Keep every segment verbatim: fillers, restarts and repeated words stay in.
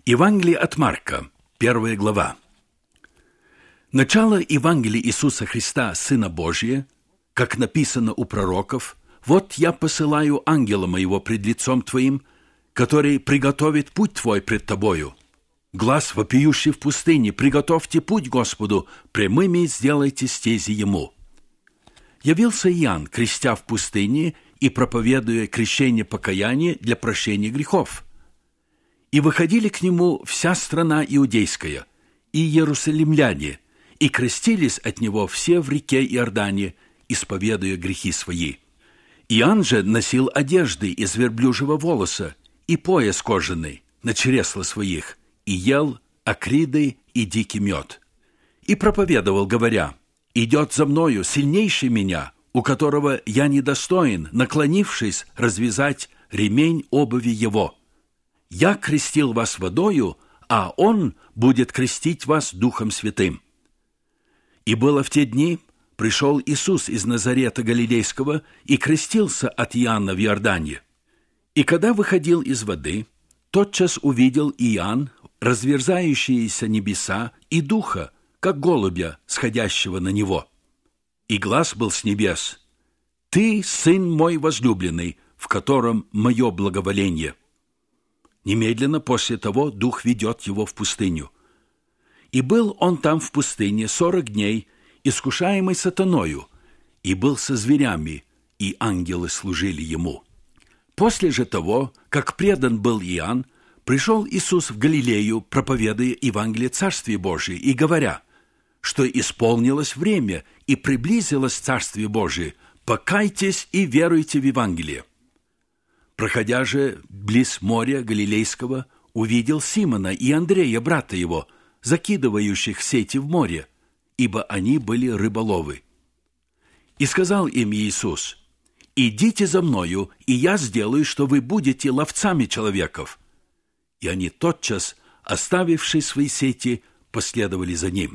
Евангелие от Марка, первая глава. Начало Евангелия Иисуса Христа, Сына Божия, как написано у пророков: «Вот я посылаю ангела моего пред лицом твоим, который приготовит путь твой пред тобою. Глас вопиющий в пустыне: приготовьте путь Господу, прямыми сделайте стези ему». Явился Иоанн, крестя в пустыне и проповедуя крещение покаяния для прощения грехов. И выходили к нему вся страна иудейская, и иерусалимляне, и крестились от него все в реке Иордане, исповедуя грехи свои. Иоанн же носил одежды из верблюжьего волоса и пояс кожаный на чресла своих, и ел акриды и дикий мед. И проповедовал, говоря: «Идет за мною сильнейший меня, у которого я недостоин, наклонившись, развязать ремень обуви его. Я крестил вас водою, а он будет крестить вас Духом Святым». И было в те дни, пришел Иисус из Назарета Галилейского и крестился от Иоанна в Иордане. И когда выходил из воды, тотчас увидел Иоанн разверзающиеся небеса и Духа, как голубя, сходящего на него. И глас был с небес: «Ты, Сын мой возлюбленный, в котором мое благоволение». Немедленно после того Дух ведет его в пустыню. И был он там в пустыне сорок дней, искушаемый сатаною, и был со зверями, и ангелы служили ему. После же того, как предан был Иоанн, пришел Иисус в Галилею, проповедуя Евангелие Царствия Божия, и говоря, что исполнилось время и приблизилось Царствие Божие, покайтесь и веруйте в Евангелие. Проходя же близ моря Галилейского, увидел Симона и Андрея, брата его, закидывающих сети в море, ибо они были рыболовы. И сказал им Иисус: «Идите за мною, и я сделаю, что вы будете ловцами человеков». И они тотчас, оставивши свои сети, последовали за ним.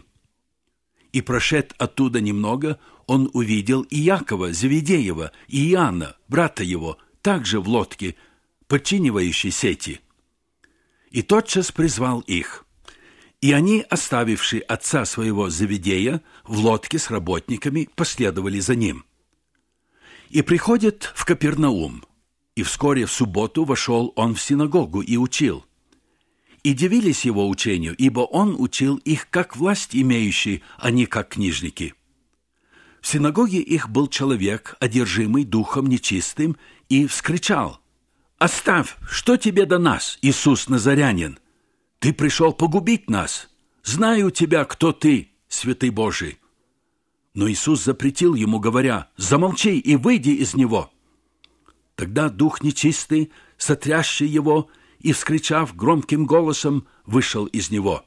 И прошед оттуда немного, он увидел Иакова Зеведеева и Иоанна, брата его, также в лодке, подчинивающей сети. И тотчас призвал их. И они, оставивши отца своего Зеведея в лодке с работниками, последовали за ним. И приходит в Капернаум, и вскоре в субботу вошел он в синагогу и учил. И дивились его учению, ибо он учил их как власть имеющий, а не как книжники. В синагоге их был человек, одержимый духом нечистым, и вскричал: «Оставь, что тебе до нас, Иисус Назарянин? Ты пришел погубить нас. Знаю тебя, кто ты, святый Божий». Но Иисус запретил ему, говоря: «Замолчи и выйди из него». Тогда дух нечистый, сотрясший его, и, вскричав громким голосом, вышел из него.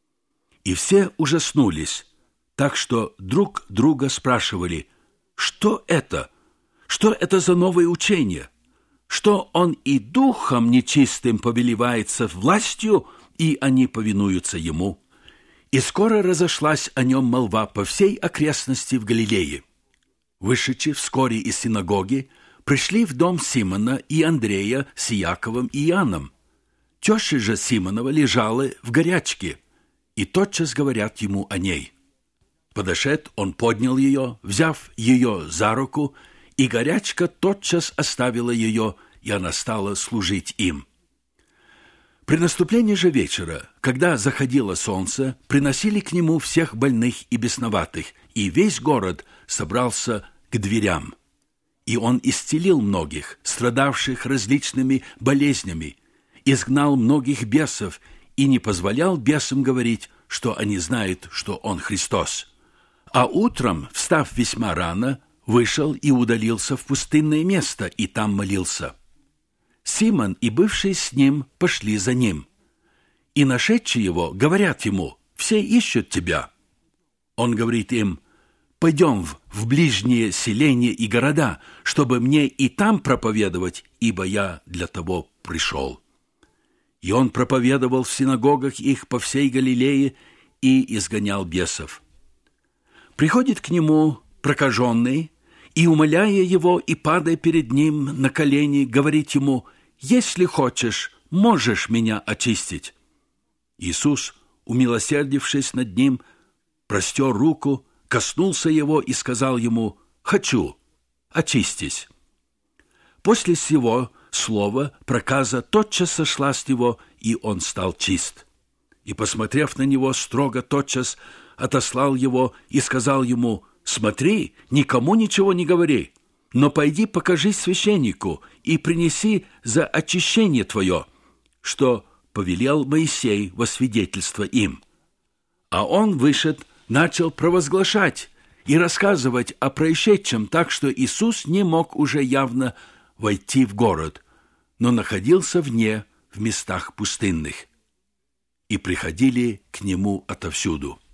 И все ужаснулись, так что друг друга спрашивали: «Что это? Что это за новое учение? Что он и духом нечистым повелевается властью, и они повинуются ему?» И скоро разошлась о нем молва по всей окрестности в Галилее. Вышедши вскоре из синагоги, пришли в дом Симона и Андрея с Иаковом и Иоанном. Теща же Симонова лежала в горячке, и тотчас говорят ему о ней. Подошед, он поднял ее, взяв ее за руку, и горячка тотчас оставила ее, и она стала служить им. При наступлении же вечера, когда заходило солнце, приносили к нему всех больных и бесноватых, и весь город собрался к дверям. И он исцелил многих, страдавших различными болезнями, изгнал многих бесов и не позволял бесам говорить, что они знают, что он Христос. А утром, встав весьма рано, вышел и удалился в пустынное место, и там молился. Симон и бывшие с ним пошли за ним. И нашедшие его говорят ему: «Все ищут тебя». Он говорит им: «Пойдем в, в ближние селения и города, чтобы мне и там проповедовать, ибо я для того пришел». И он проповедовал в синагогах их по всей Галилее и изгонял бесов. Приходит к нему прокаженный, и, умоляя его и падая перед ним на колени, говорит ему: «Если хочешь, можешь меня очистить». Иисус, умилосердившись над ним, простер руку, коснулся его и сказал ему: «Хочу, очистись». После сего слова проказа тотчас сошла с него, и он стал чист. И, посмотрев на него строго, тотчас отослал его и сказал ему: «Смотри, никому ничего не говори, но пойди покажись священнику и принеси за очищение твое, что повелел Моисей во свидетельство им». А он, вышед, начал провозглашать и рассказывать о происшедшем, так что Иисус не мог уже явно войти в город, но находился вне, в местах пустынных. И приходили к нему отовсюду.